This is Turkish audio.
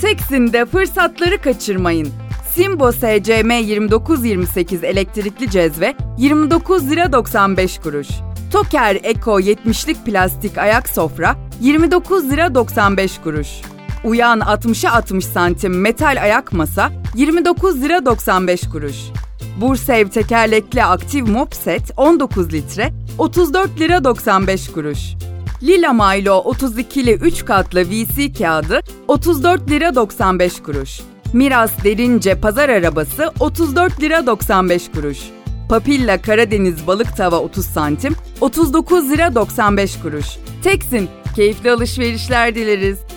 Teksin'de fırsatları kaçırmayın. Simbo SCM 2928 elektrikli cezve 29 lira 95 kuruş. Toker Eko 70'lik plastik ayak sofra 29 lira 95 kuruş. Uyan 60'a 60 santim metal ayak masa 29 lira 95 kuruş. Bursev tekerlekli aktif mop set 19 litre 34 lira 95 kuruş. Lila Milo 32'li 3 katlı VC kağıdı 34 lira 95 kuruş. Miras derince pazar arabası 34 lira 95 kuruş. Papilla Karadeniz balık tava 30 santim 39 lira 95 kuruş. Teksin, keyifli alışverişler dileriz.